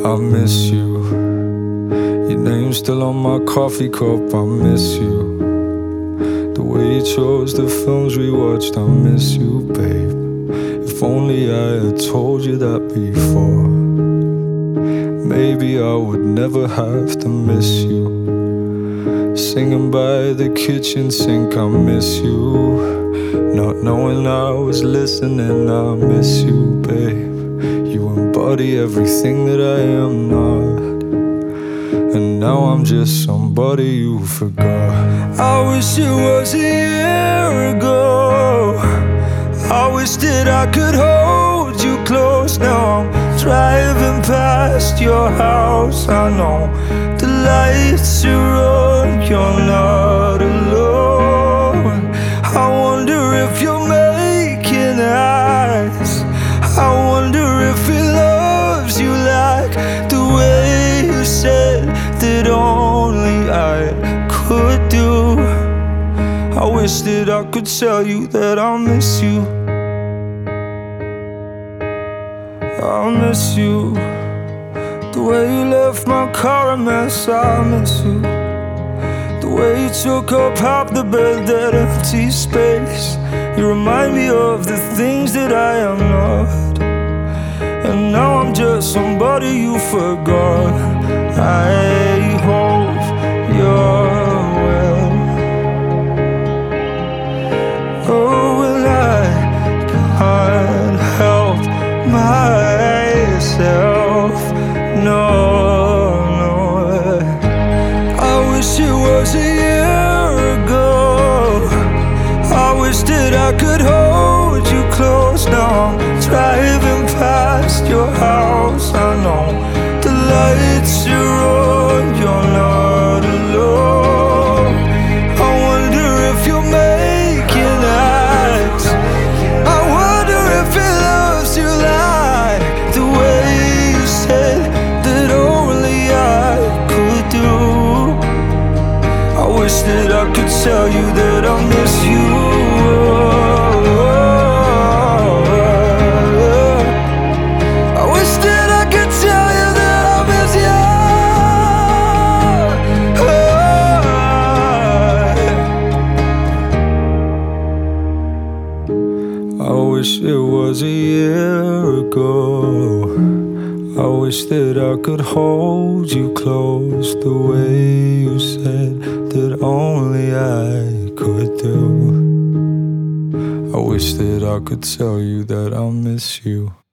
I miss you. Your name's still on my coffee cup, I miss you. The way you chose the films we watched, I miss you, babe. If only I had told you that before, maybe I would never have to miss you. Singing by the kitchen sink, I miss you. Not knowing I was listening, I miss you, babe. You embody everything that I am not, and now I'm just somebody you forgot. I wish it was a year ago. I wish that I could hold you close. Now I'm driving past your house. I know the lights are on, you're not alone. I wonder if you're making eyes. I wonder if he loves you like the way you said that only I could do. I wish that I could tell you that I miss you. I miss you. The way you left my car a mess, I miss you. The way you took up half the bed, that empty space. You remind me of the things that I am not, and now I'm just somebody you forgot. I hope you're well. Oh, and I can't help myself. No, no. I wish it was a year ago. I wish that I could hold you close. Now I'm driving past your house. I know the lights are on, you're not alone. I wonder if you're making eyes. I wonder if he loves you like the way you said that only I could do. I wish that I could tell you that I miss you. I wish that I could tell you that I miss you. I wish it was a year ago. I wish that I could hold you close the way you said that only I could do. I wish that I could tell you that I miss you.